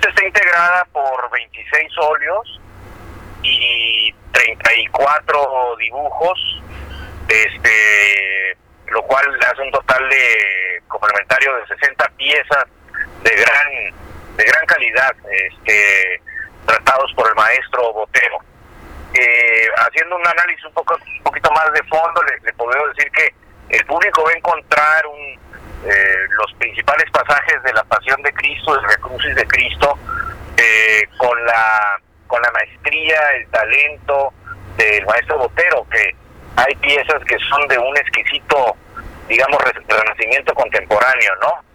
Esta está integrada por 26 óleos y 34 dibujos, lo cual hace un total de complementario de 60 piezas de gran calidad, tratados por el maestro Botero. Haciendo un análisis un poquito más de fondo, le puedo decir que el público va a encontrar los principales pasajes de la Pasión de Cristo, del Via Crucis de Cristo, con la maestría, el talento del maestro Botero, que hay piezas que son de un exquisito, digamos, renacimiento contemporáneo, ¿no?